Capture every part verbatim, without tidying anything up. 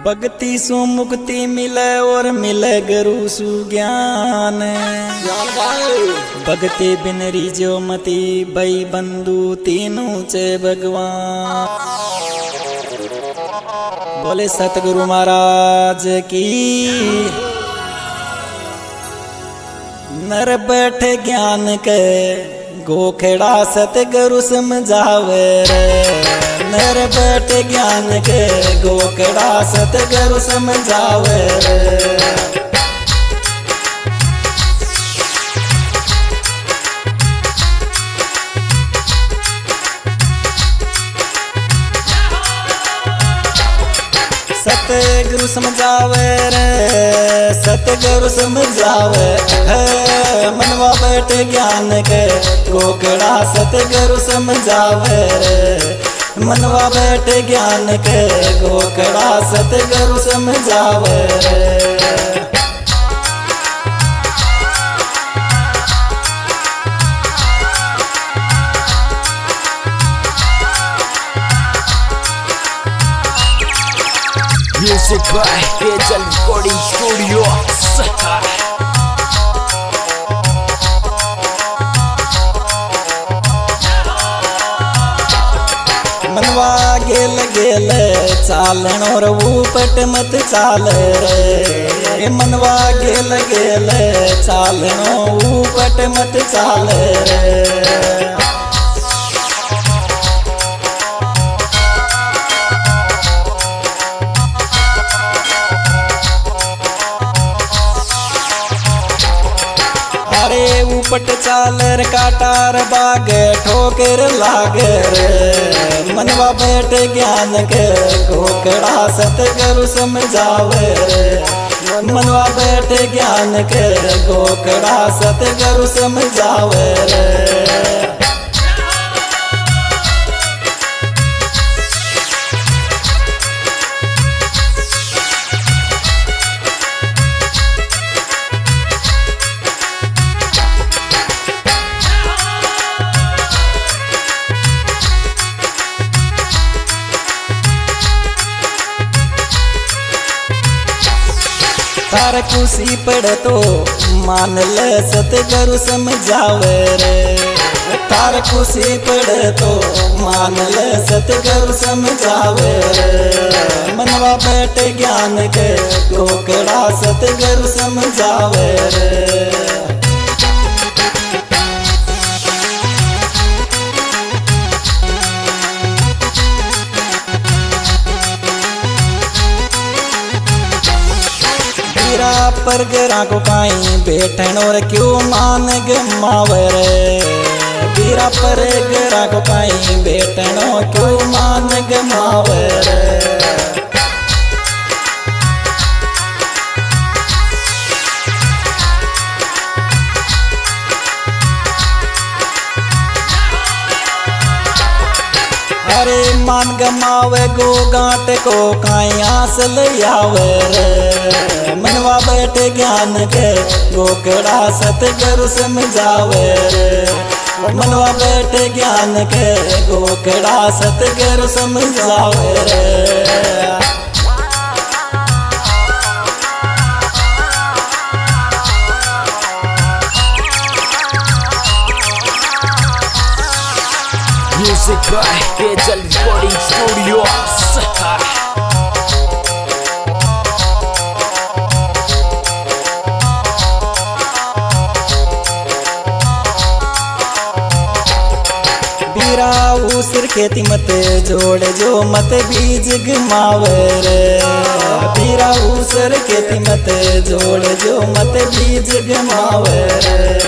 भक्ति सु मुक्ति मिले और मिले गुरु सु ज्ञान। भक्ति बिन रिजो मति भई बंधु तीनों चे भगवान। बोले सतगुरु महाराज की। नर बैठे ज्ञान के गोखेड़ा सतगुरु समझावे रे। नर बैठे ज्ञान के गोखेड़ा सतगुरु समझावे रे। सतगुरु समझावे रे, सतगुरु समझावे है। मनवा बैठे ज्ञान के गोखेड़ा सतगुरु समझावे रे। मनवा बैठे ज्ञान के गोखेड़ा सतगुरु समझावे रे। Music by Angel Recording Studios. मनवा गेल गेल चालन और ऊपट मत चाल रे। मनवा गेल गेल चालन ऊपट मत चाल रे। ऊपट चालर काटार बाग ठोकर लागे रे। मनवा बैठ ज्ञान के गोखेड़ा सतगुरु समझावे रे। मनवा बैठ ज्ञान के गोखेड़ा सतगुरु समझावे रे। तार खुशी पड़ तो मान ले सतगुरु समझावे रे। तार खुशी पड़ तो मान ले सतगुरु समझावे रे। मनवा बैठ ज्ञान के गोखेड़ा सतगुरु समझावे रे। पर गरा को काई बैठन और क्यों मान गमावे रे। बीरा पर गरा को काई बैठन और क्यों मान गमावे रे। अरे मान गमावे गो गांठ को काई आस ले आवे रे। मनवा बैठ ज्ञान के गोखेड़ा सतगुरु समझावे रे। मनवा बैठ ज्ञान के गोखेड़ा सतगुरु समझावे रे। Music by Angel Recording Studios. बीरा उसिर खेती मत जोड़ जो मत बीज गमावे रे। बीरा उसिर खेती मत जोड़ जो मत बीज गमावे रे।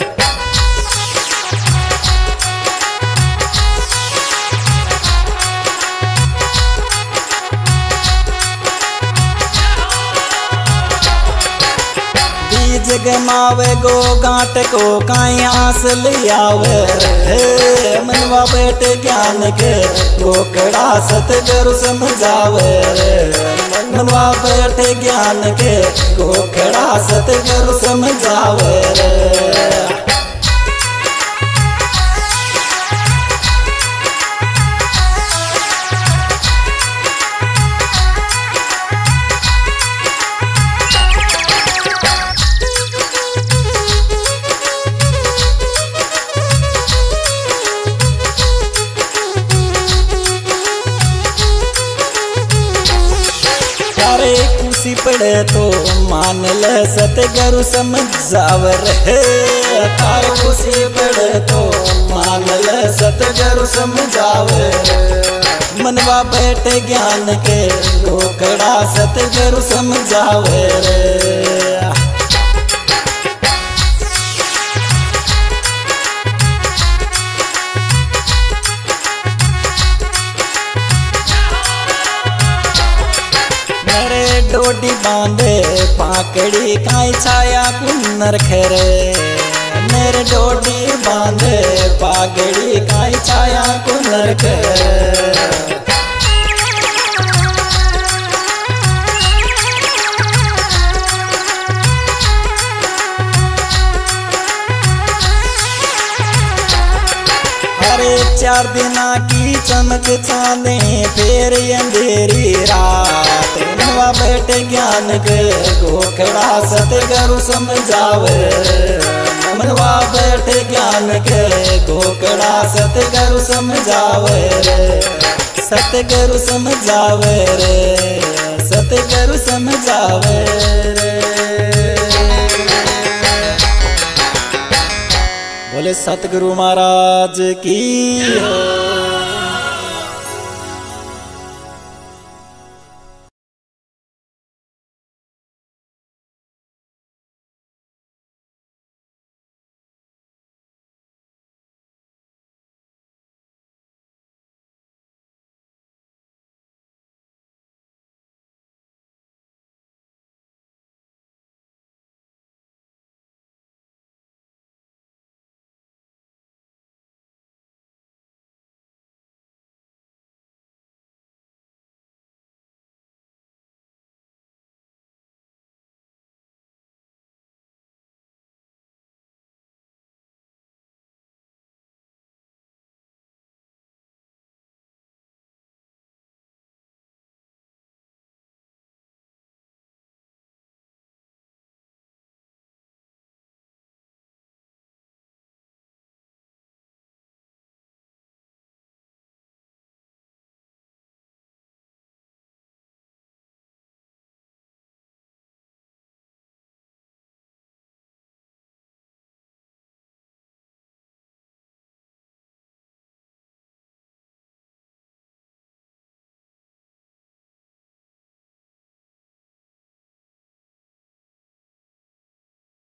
गमावे गो गांठ को काई आस लियावे रे। मनवा बैठ ज्ञान के गोखेड़ा सतगुरु समझावे रे। मनवा बैठ ज्ञान के गोखेड़ा सतगुरु समझावे रे। खुशी पड़े तो मान ले सतगुरु समझावर है। तार खुशी पड़े तो मान ले सतगुरु समझावे। मनवा बैठे ज्ञान के गोकड़ा सतगुरु समझावे रे। मेरे डोडी बांधे पाकड़ी काई छाया कुन्नर खरे। मेरे डोडी बांधे पाकड़ी काई छाया कुन्नर खरे। अरे चार दिना की चमक चांदे फिर अंधेरी रात। मनवा बैठे ज्ञान के गोकड़ा सतगुरु समझावे। मनवा बैठे ज्ञान के गोकड़ा सतगुरु समझावे रे। सतगुरु समझावे रे, सतगुरु समझावे रे। बोले सतगुरु महाराज की।